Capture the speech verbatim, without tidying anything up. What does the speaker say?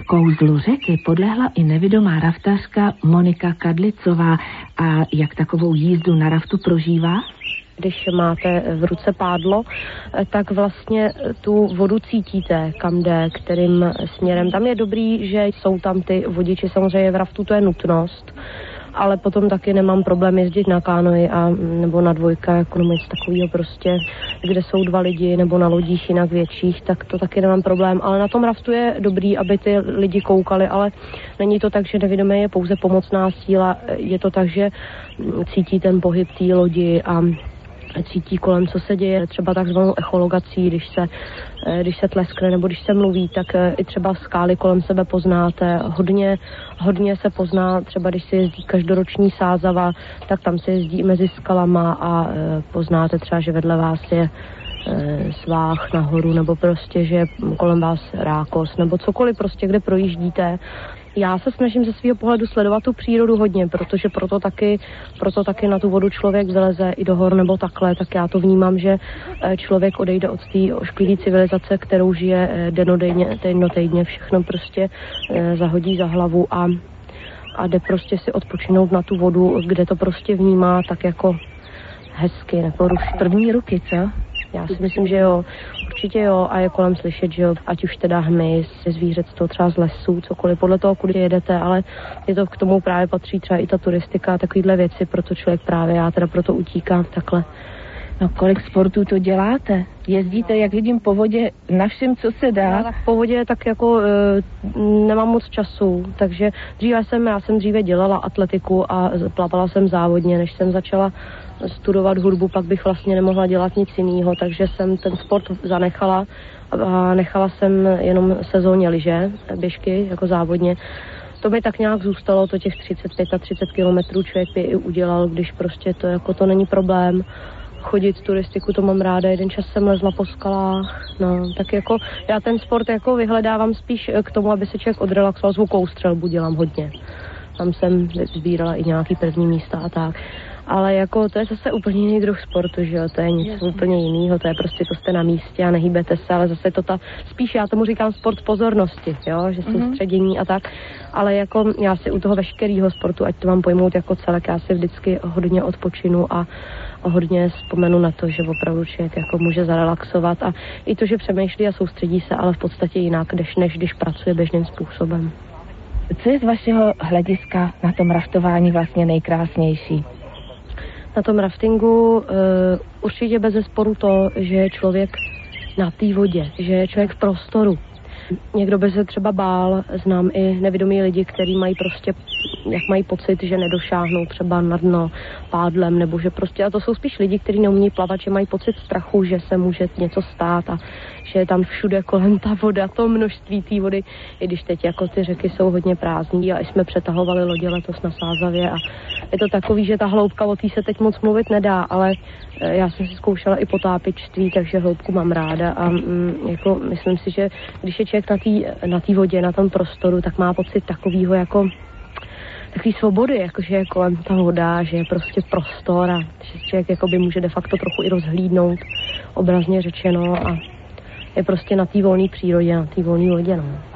Kouzlu řeky podlehla i nevidomá raftařka Monika Kadlicová. A jak takovou jízdu na raftu prožívá? Když máte v ruce pádlo, tak vlastně tu vodu cítíte, kam jde, kterým směrem. Tam je dobrý, že jsou tam ty vodiči, samozřejmě v raftu to je nutnost, ale potom taky nemám problém jezdit na kánoji a nebo na dvojka, jako nebo něco takového prostě, kde jsou dva lidi, nebo na lodích jinak větších, tak to taky nemám problém. Ale na tom raftu je dobrý, aby ty lidi koukali, ale není to tak, že nevidomé je pouze pomocná síla, je to tak, že cítí ten pohyb té lodi a cítí kolem, co se děje, třeba takzvanou echologací, když se, když se tleskne nebo když se mluví, tak i třeba skály kolem sebe poznáte. Hodně, hodně se pozná, třeba když se jezdí každoroční sázava, tak tam se jezdí mezi skalama a poznáte třeba, že vedle vás je sváh nahoru, nebo prostě, že kolem vás rákos, nebo cokoliv prostě, kde projíždíte. Já se snažím ze svého pohledu sledovat tu přírodu hodně, protože proto taky, proto taky na tu vodu člověk vyleze i do hor nebo takhle, tak já to vnímám, že člověk odejde od té ošklivé civilizace, kterou žije dennodenně, dennodenně, všechno prostě zahodí za hlavu a, a jde prostě si odpočinout na tu vodu, kde to prostě vnímá tak jako hezky, neporuší. První ruky, co? Já si myslím, že jo, určitě jo, a je kolem slyšet, že jo, ať už teda hmyz, zvířectvo třeba z lesů, cokoliv, podle toho, kudy jedete, ale je to k tomu právě patří třeba i ta turistika a takovýhle věci, proto člověk právě, já teda proto utíkám takhle. No kolik sportů to děláte? Jezdíte, jak vidím, po vodě na všem, co se dá? No, tak po vodě tak jako e, nemám moc času, takže dříve jsem, já jsem dříve dělala atletiku a plavala jsem závodně, než jsem začala studovat hudbu, pak bych vlastně nemohla dělat nic jiného, takže jsem ten sport zanechala a nechala jsem jenom sezóně lyže, běžky jako závodně. To by tak nějak zůstalo, to těch třicet pět a třicet kilometrů člověk by i udělal, když prostě to jako to není problém. Chodit turistiku, to mám ráda, jeden čas jsem lezla po skalách, no, tak jako já ten sport jako vyhledávám spíš k tomu, aby se člověk odrelaxoval, zvukovou střelbu dělám hodně. Tam jsem sbírala i nějaký první místa a tak. Ale jako to je zase úplně jiný druh sportu, že jo, to je něco úplně jiného, to je prostě, to jste na místě a nehýbete se, ale zase to ta, spíš já tomu říkám sport pozornosti, jo, že mm-hmm. soustředění a tak, ale jako já si u toho veškerého sportu, ať to mám pojmout jako celek, já si vždycky hodně odpočinu a hodně vzpomenu na to, že opravdu člověk jako může zarelaxovat a i to, že přemýšlí a soustředí se, ale v podstatě jinak, než, než když pracuje běžným způsobem. Co je z vašeho hlediska na tom raftování vlastně nejkrásnější? Na tom raftingu uh, určitě bezesporu to, že je člověk na té vodě, že je člověk v prostoru. Někdo by se třeba bál, znám i nevědomí lidi, kteří mají prostě, jak mají pocit, že nedošáhnou třeba na dno pádlem, nebo že prostě, a to jsou spíš lidi, kteří neumí plavat, že mají pocit strachu, že se může něco stát a že je tam všude kolem ta voda, to množství té vody, i když teď jako ty řeky jsou hodně prázdný a jsme přetahovali lodě letos na Sázavě a je to takový, že ta hloubka, o té se teď moc mluvit nedá, ale já jsem si zkoušela i potápičství, takže hloubku mám ráda a mm, jako myslím si, že když je člověk na té na té vodě, na tom prostoru, tak má pocit takovýho jako takový svobody, jakože je kolem ta voda, že je prostě prostor a že člověk jakoby může de facto trochu i rozhlídnout, obrazně řečeno, a je prostě na té volné přírodě, na té volné vodě, no.